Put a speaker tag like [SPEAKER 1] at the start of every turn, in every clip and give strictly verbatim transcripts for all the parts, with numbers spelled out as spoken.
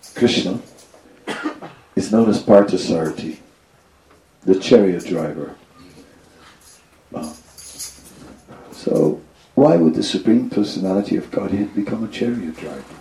[SPEAKER 1] Krishna is known as Parthasarathi, the chariot driver. Uh, so, why would the Supreme Personality of Godhead become a chariot driver?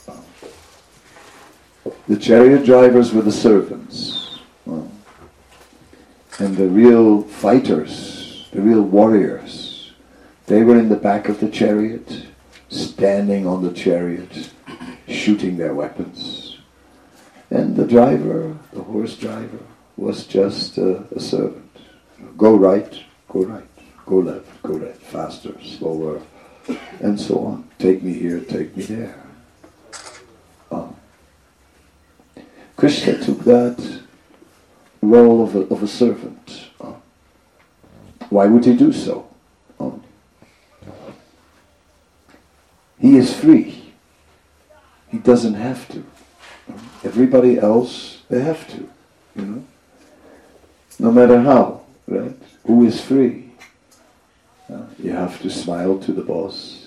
[SPEAKER 1] Uh, the chariot drivers were the servants. Uh, and the real fighters, the real warriors, they were in the back of the chariot, standing on the chariot, shooting their weapons. And the driver, the horse driver, was just uh, a servant. Go right, go right, go left, go left, faster, slower, and so on. Take me here, take me there. Uh, Krishna took that role of a, of a servant. Uh, why would he do so? Uh, he is free. He doesn't have to. Everybody else, they have to, you know. No matter how, right? Who is free? Uh, you have to smile to the boss.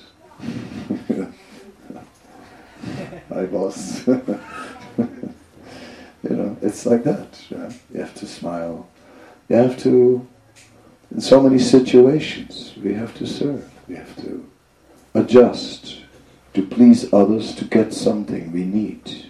[SPEAKER 1] Hi, boss. You know, it's like that. Right? You have to smile. You have to, in so many situations, we have to serve. We have to adjust to please others, to get something we need.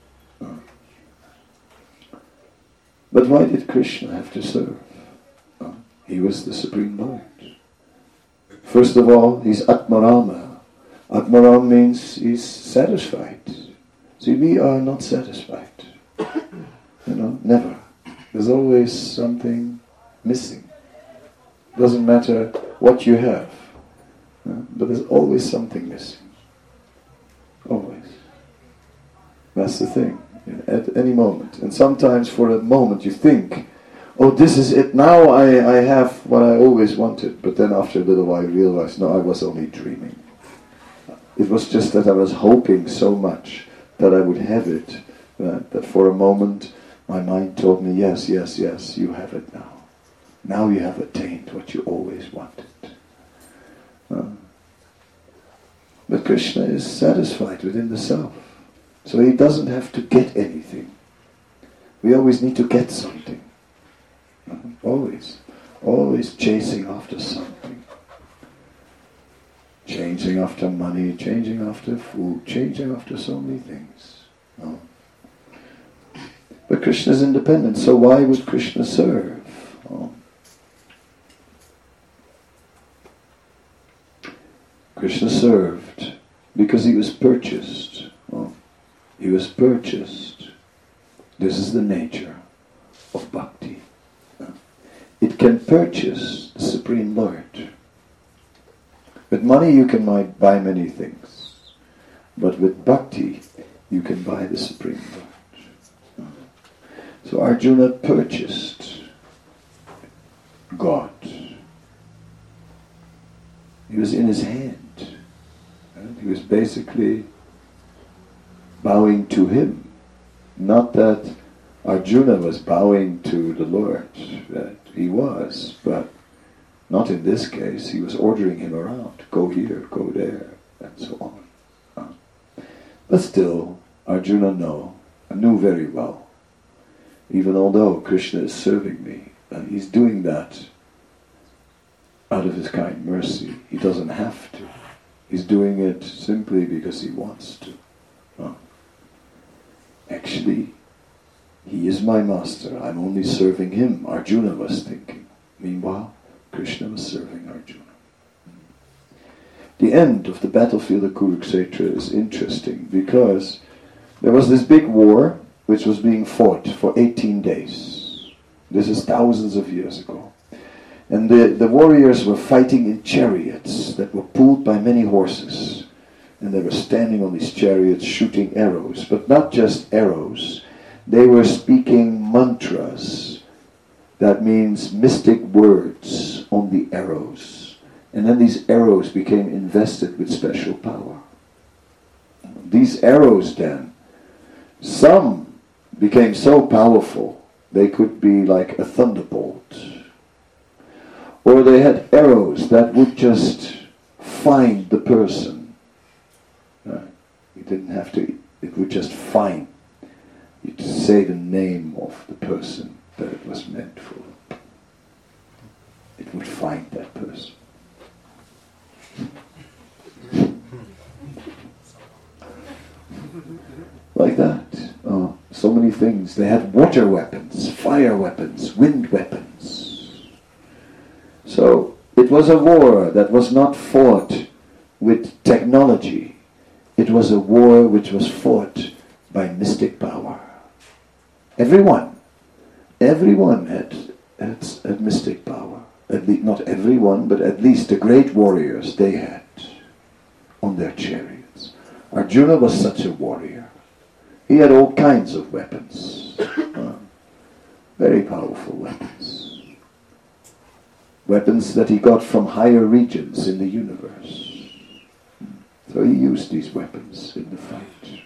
[SPEAKER 1] But why did Krishna have to serve? Uh, he was the Supreme Lord. First of all, he's Atmarama. Atmaram means he's satisfied. See, we are not satisfied. You know, never. There's always something missing. Doesn't matter what you have, uh, but there's always something missing. Always. That's the thing. At any moment. And sometimes for a moment you think, oh, this is it, now I, I have what I always wanted. But then after a little while you realize, no, I was only dreaming. It was just that I was hoping so much that I would have it, right? That for a moment my mind told me, yes, yes, yes, you have it now. Now you have attained what you always wanted. Uh, but Krishna is satisfied within the self. So he doesn't have to get anything. We always need to get something. Uh, always. Always chasing after something. Chasing after money, chasing after food, chasing after so many things. Uh, but Krishna is independent, so why would Krishna serve? Uh, Krishna served because he was purchased. Uh, He was purchased. This is the nature of bhakti. It can purchase the Supreme Lord. With money you can buy many things. But with bhakti you can buy the Supreme Lord. So Arjuna purchased God. He was in his hand. He was basically bowing to him. Not that Arjuna was bowing to the Lord. That he was, but not in this case. He was ordering him around. Go here, go there, and so on. Uh, but still, Arjuna know, knew very well. Even although Krishna is serving me, and he's doing that out of his kind mercy. He doesn't have to. He's doing it simply because he wants to. Uh, Actually, he is my master. I'm only serving him. Arjuna was thinking. Meanwhile, Krishna was serving Arjuna. The end of the battlefield of Kurukshetra is interesting because there was this big war which was being fought for eighteen days. This is thousands of years ago. And the, the warriors were fighting in chariots that were pulled by many horses. And they were standing on these chariots shooting arrows. But not just arrows. They were speaking mantras. That means mystic words on the arrows. And then these arrows became invested with special power. These arrows then, some became so powerful they could be like a thunderbolt. Or they had arrows that would just find the person. Uh, you didn't have to, it would just find say the name of the person that it was meant for, it would find that person. Like that. Oh, so many things. They had water weapons, fire weapons, wind weapons. So it was a war that was not fought with technology. It was a war which was fought by mystic power. Everyone, everyone had, had, had mystic power. At least, not everyone, but at least the great warriors they had on their chariots. Arjuna was such a warrior. He had all kinds of weapons. Uh, very powerful weapons. Weapons that he got from higher regions in the universe. So he used these weapons in the fight.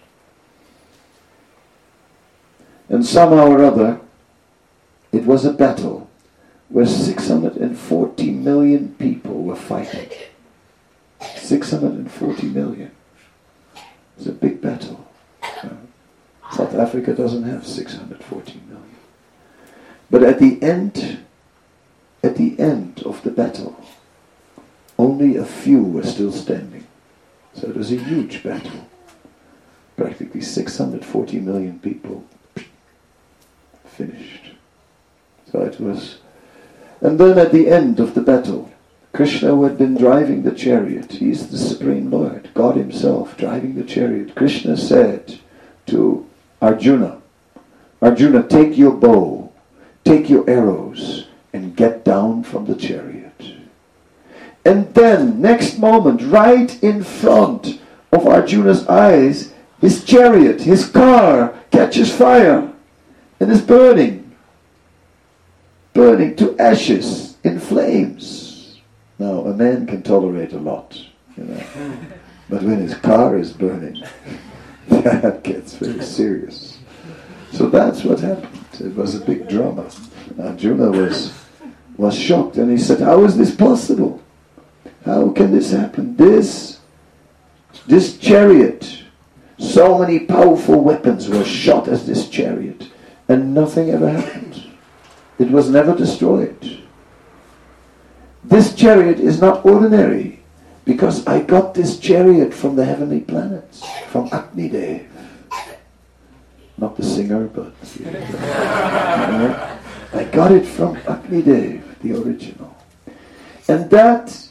[SPEAKER 1] And somehow or other, it was a battle where six hundred forty million people were fighting. six hundred forty million. It's a big battle. Uh, South Africa doesn't have six hundred forty million. But at the end, at the end of the battle, only a few were still standing. So it was a huge battle. Practically six hundred forty million people finished. So it was... And then at the end of the battle, Krishna, who had been driving the chariot, he's the Supreme Lord, God himself driving the chariot. Krishna said to Arjuna, Arjuna, take your bow, take your arrows, and get down from the chariot. And then, next moment, right in front of Arjuna's eyes, his chariot, his car, catches fire and is burning. Burning to ashes, in flames. Now, a man can tolerate a lot, you know. But when his car is burning, that gets very serious. So that's what happened. It was a big drama. Arjuna was, was shocked, and he said, how is this possible? How can this happen? This, this chariot, so many powerful weapons were shot at this chariot, and nothing ever happened. It was never destroyed. This chariot is not ordinary, because I got this chariot from the heavenly planets, from Agni Dev. Not the singer, but you know, I got it from Agni Dev, the original. And that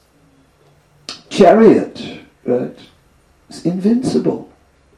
[SPEAKER 1] chariot, right, is invincible.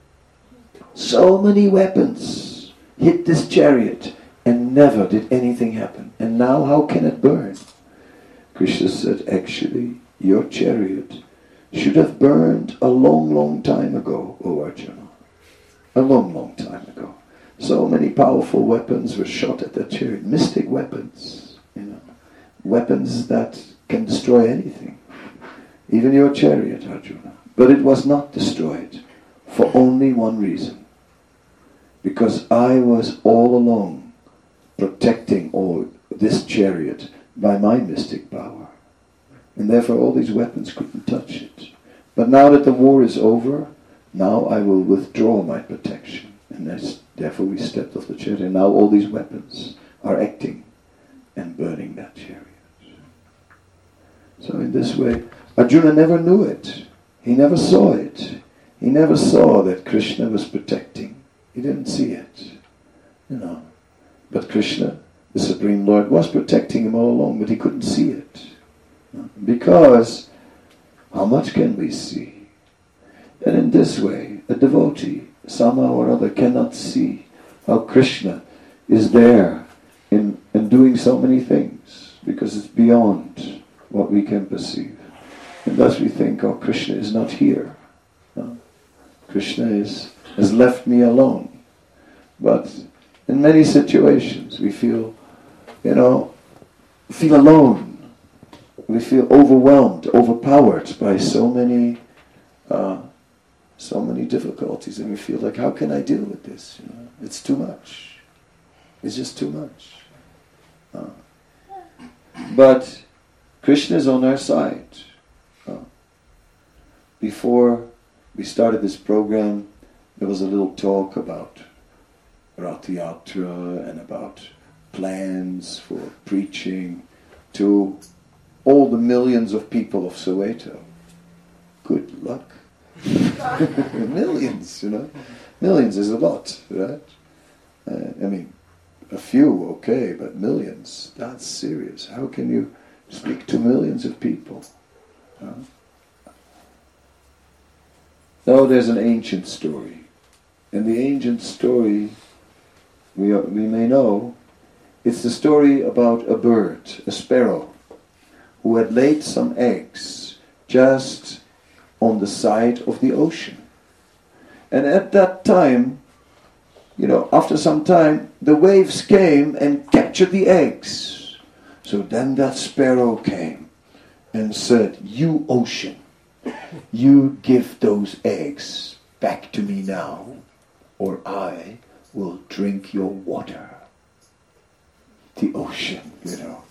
[SPEAKER 1] So many weapons hit this chariot, and never did anything happen. And now how can it burn? Krishna said, actually, your chariot should have burned a long, long time ago, O Arjuna. A long, long time ago. So many powerful weapons were shot at that chariot. Mystic weapons, you know. Weapons that can destroy anything. Even your chariot, Arjuna. But it was not destroyed for only one reason. Because I was all along protecting all this chariot by my mystic power. And therefore all these weapons couldn't touch it. But now that the war is over, now I will withdraw my protection. And that's, therefore we stepped off the chariot. And now all these weapons are acting and burning that chariot. So in this way, Arjuna never knew it. He never saw it. He never saw that Krishna was protecting. He didn't see it. You know. But Krishna, the Supreme Lord, was protecting him all along, but he couldn't see it. Because, how much can we see? And in this way, a devotee, somehow or other, cannot see how Krishna is there in, in doing so many things, because it's beyond what we can perceive. And thus we think, oh, Krishna is not here. No. Krishna is, has left me alone. But in many situations we feel, you know, feel alone. We feel overwhelmed, overpowered by so many, uh, so many difficulties, and we feel like, how can I deal with this? You know, it's too much. It's just too much. Uh, but Krishna is on our side. Uh, before we started this program, there was a little talk about Rath Yatra and about plans for preaching to all the millions of people of Soweto. Good luck. Millions, you know. Millions is a lot, right? Uh, I mean, a few, okay, but millions, that's serious. How can you speak to millions of people? Huh? Now there's an ancient story. And the ancient story, we, are, we may know, it's the story about a bird, a sparrow, who had laid some eggs just on the side of the ocean. And at that time, you know, after some time, the waves came and captured the eggs. So then that sparrow came and said, "You ocean, you give those eggs back to me now, or I will drink your water." The ocean, you know.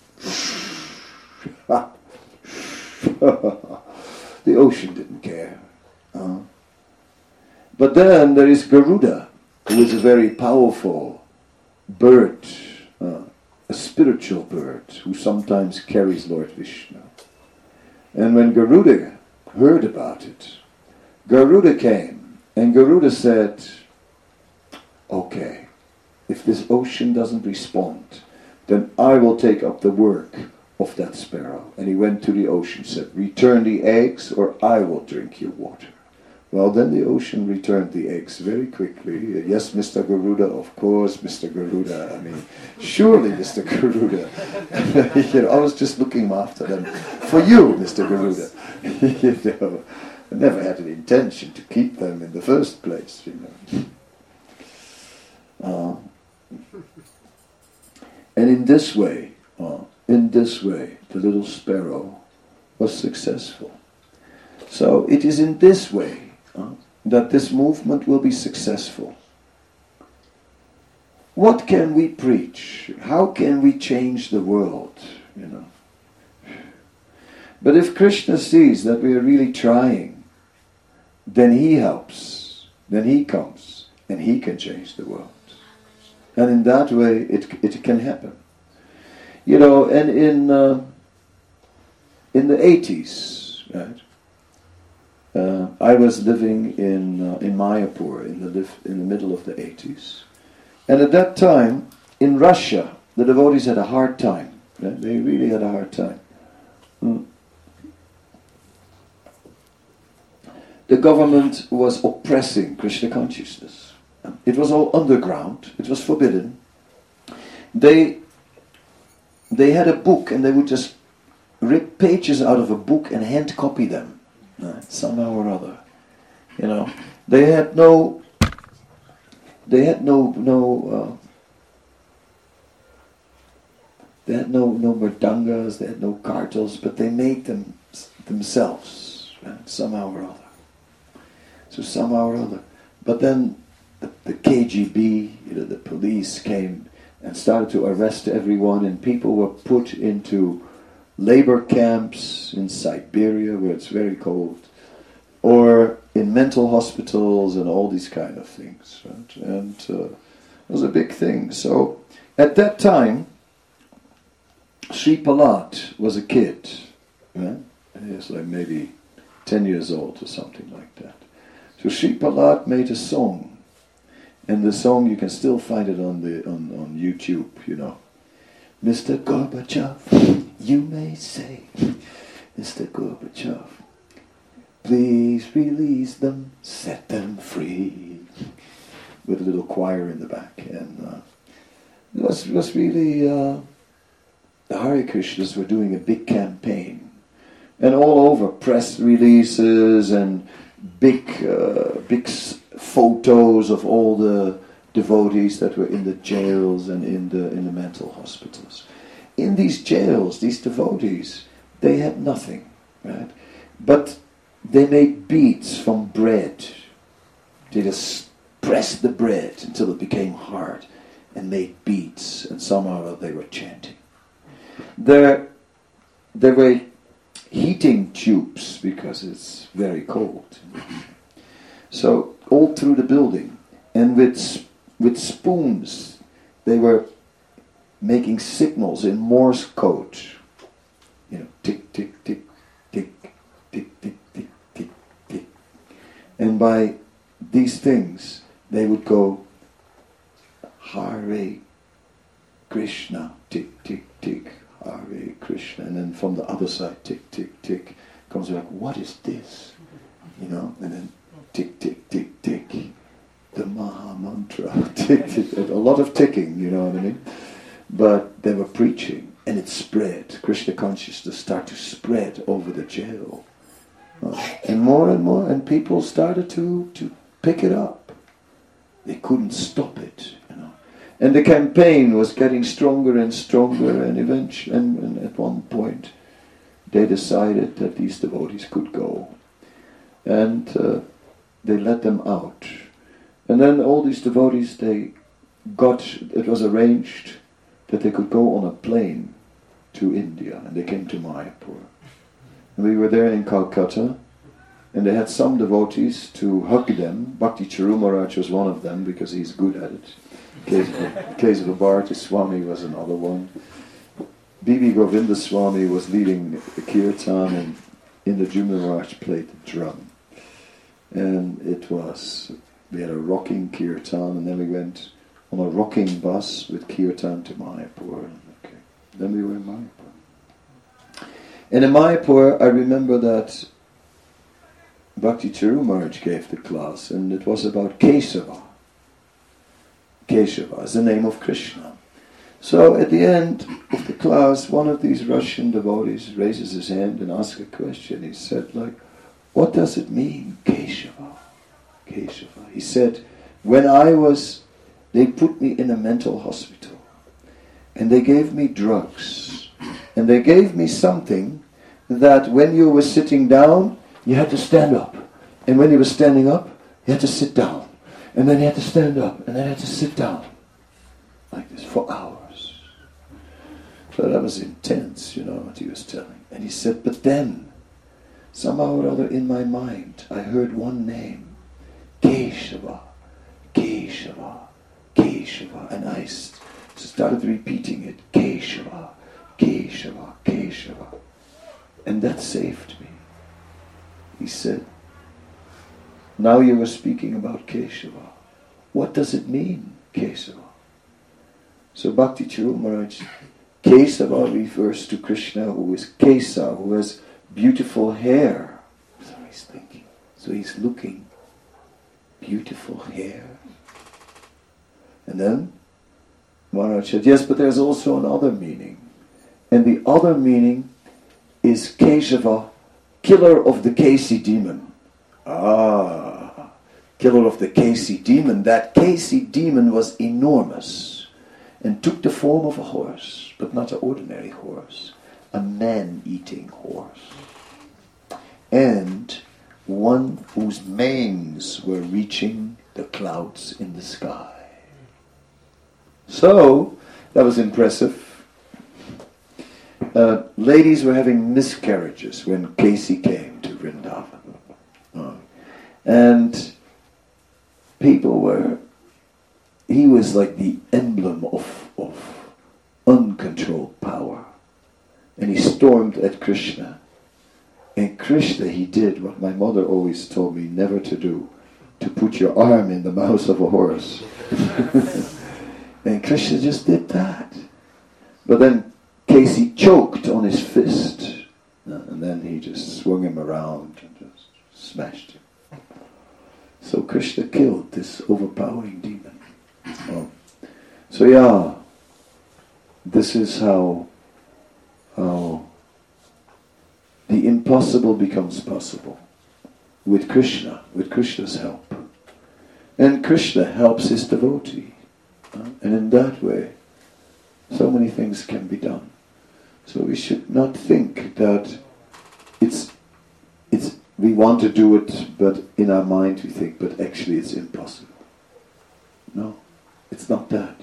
[SPEAKER 1] The ocean didn't care. Uh, but then there is Garuda, who is a very powerful bird, uh, a spiritual bird, who sometimes carries Lord Vishnu. And when Garuda heard about it, Garuda came, and Garuda said, "Okay, if this ocean doesn't respond, then I will take up the work of that sparrow." And he went to the ocean, said, "Return the eggs, or I will drink your water." Well, then the ocean returned the eggs very quickly. "Yes, Mister Garuda, of course, Mister Garuda. I mean, surely, Mister Garuda. You know, I was just looking after them for you, Mister Garuda." You know, I never had an intention to keep them in the first place, you know. Uh, and in this way, uh, in this way, the little sparrow was successful. So it is in this way Uh, that this movement will be successful. What can we preach? How can we change the world? You know. But if Krishna sees that we are really trying, then he helps, then he comes, and he can change the world. And in that way, it it can happen. You know, and in uh, in the eighties, right? Uh, I was living in uh, in Mayapur in the liv- in the middle of the eighties, and at that time in Russia the devotees had a hard time. Right? They really had a hard time. Mm. The government was oppressing Krishna consciousness. It was all underground. It was forbidden. They they had a book, and they would just rip pages out of a book and hand copy them. Right, somehow or other, you know, they had no, they had no, no, uh, they had no, no murdangas, they had no kartals, but they made them themselves, right, somehow or other. So somehow or other, but then the, the K G B, you know, the police came and started to arrest everyone, and people were put into labor camps in Siberia, where it's very cold, or in mental hospitals and all these kind of things. Right? And uh, it was a big thing. So at that time, Sri Prahlad was a kid. Right? He was like maybe ten years old or something like that. So Sri Prahlad made a song, and the song, you can still find it on the on, on YouTube, you know. Mister Gorbachev, you may say, Mister Gorbachev, please release them, set them free. With a little choir in the back. And uh, it was, it was really, uh, the Hare Krishnas were doing a big campaign. And all over, press releases and big, uh, big photos of all the devotees that were in the jails and in the in the mental hospitals. In these jails, these devotees, they had nothing, right? But they made beads from bread. They just pressed the bread until it became hard and made beads, and somehow they were chanting. There, there were heating tubes because it's very cold. So all through the building, and with with spoons, they were making signals in Morse code. You know, tick, tick, tick, tick, tick, tick, tick, tick, tick. And by these things, they would go, Hare Krishna, tick, tick, tick, Hare Krishna. And then from the other side, tick, tick, tick, comes like, what is this? You know, and then tick, tick, tick, tick. The Maha Mantra, tick, tick, a lot of ticking, you know what I mean? But they were preaching, and it spread. Krishna consciousness started to spread over the jail. Uh, and more and more, and people started to, to pick it up. They couldn't stop it, you know. And the campaign was getting stronger and stronger, and eventually, and, and at one point, they decided that these devotees could go. And uh, they let them out. And then all these devotees, they got, it was arranged that they could go on a plane to India, and they came to Mayapur. And we were there in Calcutta, and they had some devotees to hug them. Bhakti Charu Maharaj was one of them, because he's good at it. Kesava Bharati Swami was another one. B B Govinda Swami was leading the kirtan, and Indrajumna Maharaj played the drum. And it was, we had a rocking kirtan, and then we went on a rocking bus with kirtan to Mayapur. Okay. Then we were in Mayapur. And in Mayapur, I remember that Bhakti Charu Maharaj gave the class, and it was about Kesava. Kesava is the name of Krishna. So at the end of the class, one of these Russian devotees raises his hand and asks a question. He said, like, what does it mean, Kesava? Kesava. He said, when I was, they put me in a mental hospital, and they gave me drugs, and they gave me something that when you were sitting down, you had to stand up, and when you were standing up, you had to sit down, and then you had to stand up, and then you had to sit down, like this, for hours. So that was intense, you know, what he was telling. And he said, but then, somehow or other in my mind, I heard one name, Kesava, Kesava, Kesava, and I st- started repeating it, Kesava, Kesava, Kesava, and that saved me. He said, now you were speaking about Kesava. What does it mean, Kesava? So Bhakti Charu Maharaj, Kesava refers to Krishna, who is Kesa, who has beautiful hair. So he's thinking, so he's looking, beautiful hair. And then Maharaj said, yes, but there's also another meaning. And the other meaning is Kesava, killer of the Kesi demon. Ah, killer of the Kesi demon. That Kesi demon was enormous and took the form of a horse, but not an ordinary horse, a man-eating horse. And one whose manes were reaching the clouds in the sky. So, that was impressive. Uh, ladies were having miscarriages when Kesi came to Vrindavan. Uh, and people were, he was like the emblem of, of uncontrolled power. And he stormed at Krishna. And Krishna, he did what my mother always told me never to do, to put your arm in the mouth of a horse. And Krishna just did that. But then Kesi choked on his fist, and then he just swung him around and just smashed him. So Krishna killed this overpowering demon. Oh. So yeah, this is how, how the impossible becomes possible with Krishna, with Krishna's help. And Krishna helps his devotee. Uh, and in that way, so many things can be done. So we should not think that it's, it's, we want to do it, but in our mind we think, but actually it's impossible. No, it's not that.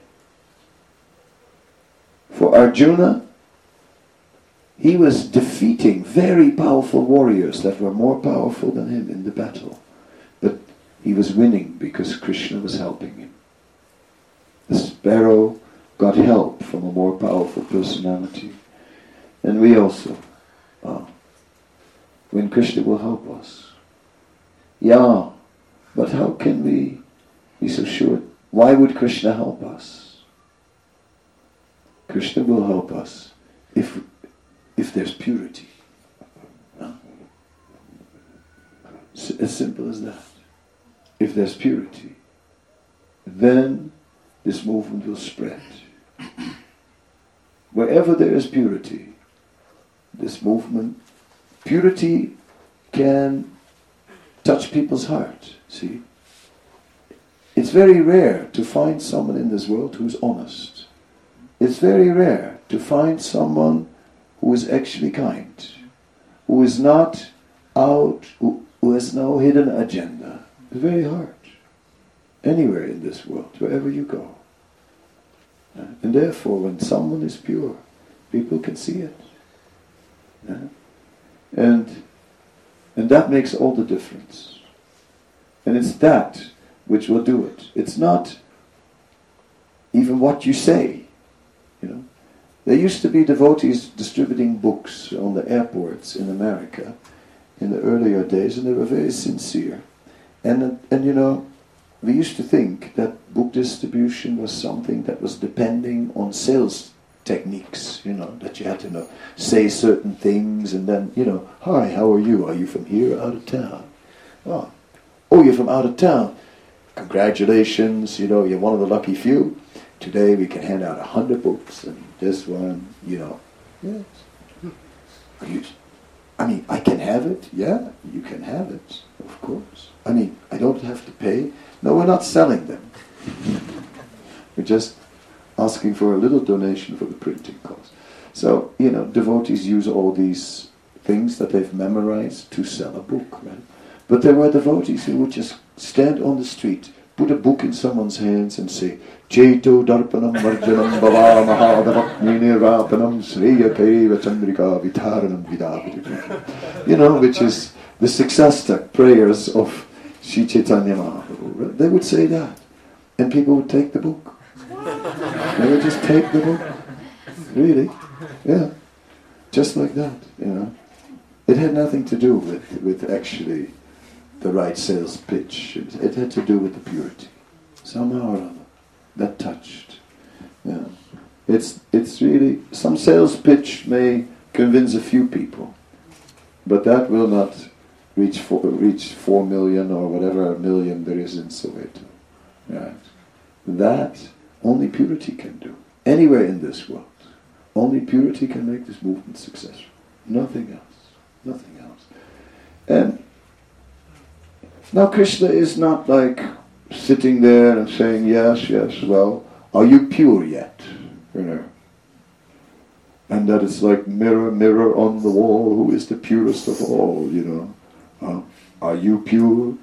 [SPEAKER 1] For Arjuna, he was defeating very powerful warriors that were more powerful than him in the battle. But he was winning because Krishna was helping him. Pharaoh got help from a more powerful personality. And we also, uh, when Krishna will help us. Yeah, but how can we be so sure? Why would Krishna help us? Krishna will help us if if there's purity. No? As simple as that. If there's purity, then this movement will spread. Wherever there is purity, this movement, purity can touch people's heart, see? It's very rare to find someone in this world who's honest. It's very rare to find someone who is actually kind, who is not out, who, who has no hidden agenda. It's very hard. Anywhere in this world, wherever you go. And therefore, when someone is pure, people can see it. Yeah? And, and that makes all the difference. And it's that which will do it. It's not even what you say. You know, there used to be devotees distributing books on the airports in America in the earlier days, and they were very sincere. And and you know, we used to think that book distribution was something that was depending on sales techniques. You know, that you had to know say certain things, and then you know, hi, how are you? Are you from here, out of town? Oh, oh, you're from out of town. Congratulations, you know, you're one of the lucky few. Today we can hand out a hundred books, and this one, you know. Yes. Are you, I mean, I can have it. Yeah, you can have it, of course. I mean, I don't have to pay. No, we're not selling them. We're just asking for a little donation for the printing cost. So, you know, devotees use all these things that they've memorized to sell a book, right? But there were devotees who would just stand on the street, put a book in someone's hands and say, Cheto darpanam varjanam bhava mahadavatni nirvapanam sreya peva chandrika vitaranam vidaviti. You know, which is the successor prayers of Sri Chaitanya Mahaprabhu. They would say that. And people would take the book. They would just take the book. Really. Yeah. Just like that, you know. It had nothing to do with, with actually the right sales pitch. It, it had to do with the purity. Somehow or other. That touched. Yeah. It's it's really, some sales pitch may convince a few people, but that will not reach four, reach four million or whatever million there is in Soweto. Right. That only purity can do. Anywhere in this world. Only purity can make this movement successful. Nothing else. Nothing else. And now Krishna is not like sitting there and saying, yes, yes, well, are you pure yet? You know. And that it's like mirror, mirror on the wall, who is the purest of all, you know. Uh, are you pure?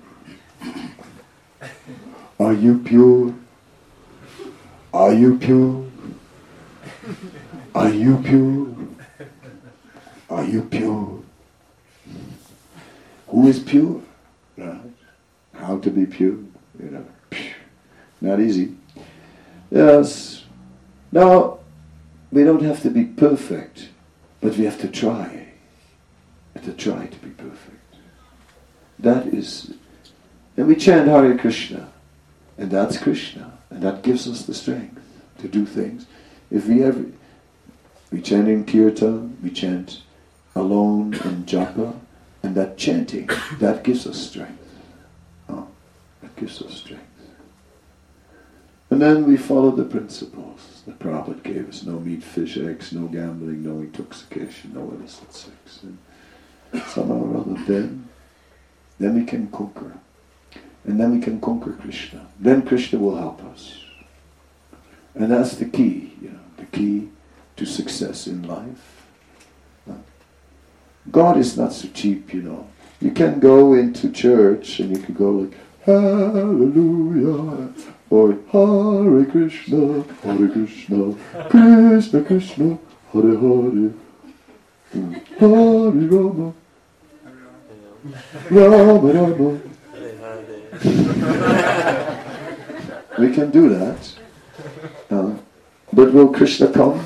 [SPEAKER 1] Are you pure? Are you pure? Are you pure? Are you pure? Who is pure? Right? How to be pure? You know, not easy. Yes. Now, we don't have to be perfect, but we have to try. We have to try to be perfect. That is, and we chant Hare Krishna, and that's Krishna, and that gives us the strength to do things. If we ever, we chant in kirtan, we chant alone in japa, and that chanting, that gives us strength. Oh, that gives us strength. And then we follow the principles that Prabhupada gave us. No meat, fish, eggs, no gambling, no intoxication, no illicit sex. And somehow or other, then, then we can conquer. And then we can conquer Krishna. Then Krishna will help us. And that's the key, you know, the key to success in life. God is not so cheap, you know. You can go into church and you can go like, Hallelujah, or Hare Krishna, Hare Krishna, Krishna Krishna, Hare Hare, Hare Rama, Rama Rama. We can do that, Uh, but will Krishna come?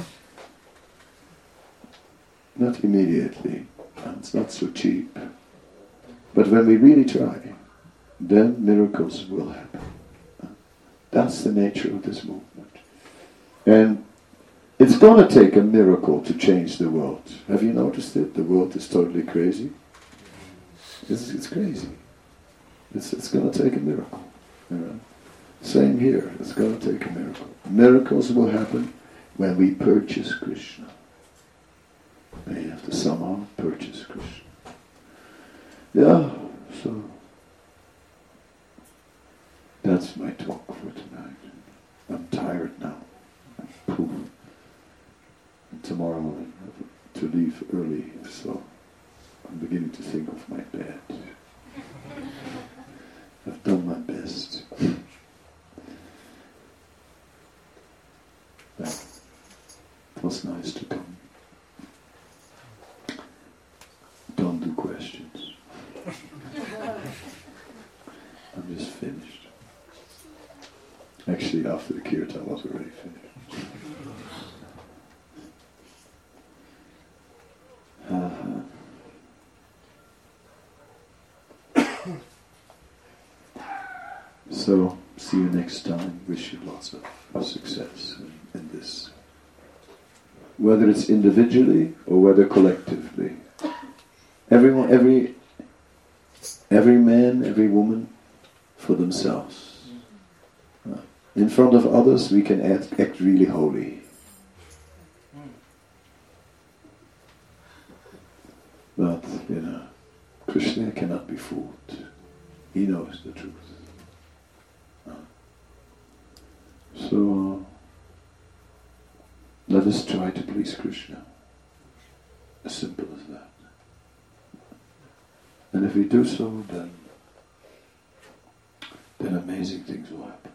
[SPEAKER 1] Not immediately. Uh, it's not so cheap. But when we really try, then miracles will happen. Uh, that's the nature of this movement. And it's going to take a miracle to change the world. Have you noticed it? The world is totally crazy. It's, it's crazy. It's, it's going to take a miracle. You know? Same here. It's going to take a miracle. Miracles will happen when we purchase Krishna. And you have to somehow purchase Krishna. Yeah, so that's my talk for tonight. I'm tired now. Poof. And tomorrow I have to leave early, so I'm beginning to think of my bed. I've done my best. Well, it was nice to come. Don't do questions. I'm just finished. Actually, after the kirtan I was already finished. Uh-huh. So, see you next time. Wish you lots of success in, in this. Whether it's individually or whether collectively. Everyone, every, every man, every woman for themselves. Uh, in front of others we can act, act really holy. But, you know, Krishna cannot be fooled. He knows the truth. Uh, so, let us try to please Krishna. As simple as that. And if we do so, then, then amazing things will happen.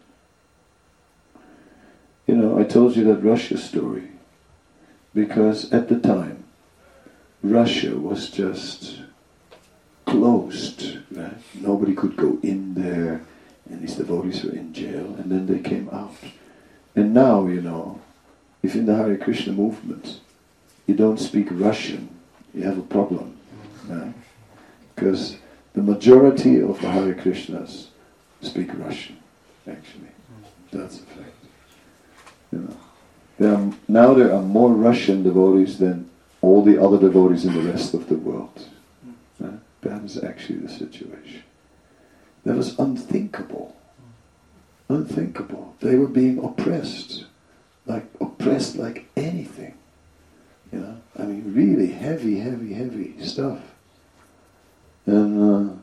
[SPEAKER 1] You know, I told you that Russia story because at the time, Russia was just closed, right? Nobody could go in there, and these devotees were in jail, and then they came out. And now, you know, if in the Hare Krishna movement you don't speak Russian, you have a problem, right? Because the majority of the Hare Krishnas speak Russian, actually. That's a fact. You know, there are, now there are more Russian devotees than all the other devotees in the rest of the world. Right? That is actually the situation. That was unthinkable. Unthinkable. They were being oppressed. Like, oppressed like anything. You know, I mean, really heavy, heavy, heavy stuff. And uh,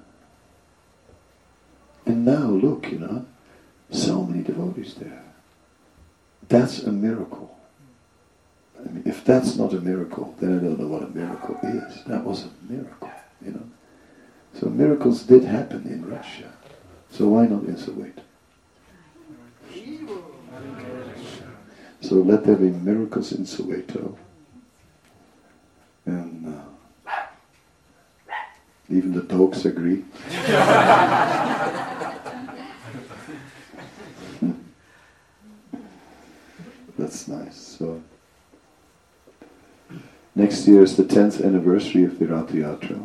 [SPEAKER 1] and now look, you know, so many devotees there. That's a miracle. I mean, if that's not a miracle, then I don't know what a miracle is. That was a miracle, you know. So miracles did happen in Russia. So why not in Soweto? So let there be miracles in Soweto. And uh, even the dogs agree. That's nice. So next year is the tenth anniversary of the Rath Yatra.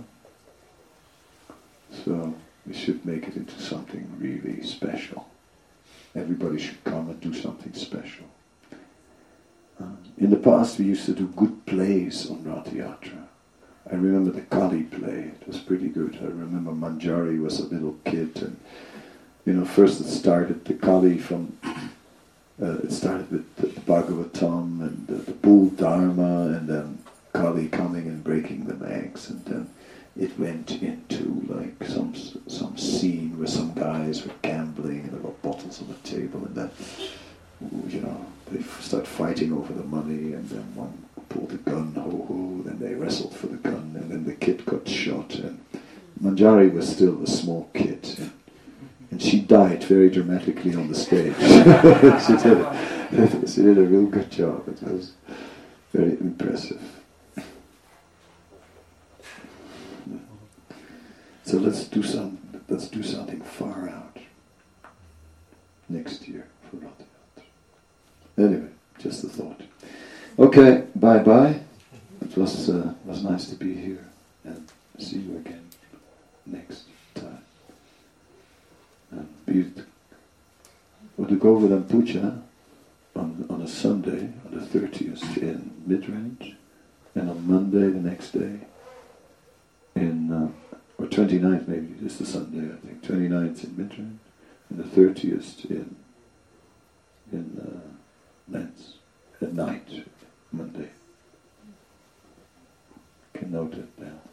[SPEAKER 1] So we should make it into something really special. Everybody should come and do something special. Uh, in the past we used to do good plays on Rath Yatra. I remember the Kali play, it was pretty good. I remember Manjari was a little kid, and you know, first it started the Kali from, uh, it started with the, the Bhagavatam and the, the Bull Dharma, and then Kali coming and breaking the legs, and then it went into like some some scene where some guys were gambling and there were bottles on the table, and then, you know, they start fighting over the money, and then one pulled a gun, ho ho, then they wrestled for the gun, and then the kid got shot, and Manjari was still a small kid, and, and she died very dramatically on the stage. she, did, she did a real good job. It was very impressive. So let's do some. Let's do something far out next year for Rath Yatra. Okay, bye-bye. It was, uh, was nice to be here, and see you again next time. And be with the Govardhan Puja on, on a Sunday, on the thirtieth in Midrange, and on Monday the next day in, uh, or twenty-ninth maybe, this is the Sunday I think, twenty-ninth in Midrange, and the thirtieth in, in uh, Lens, at night, Monday. You can note it down.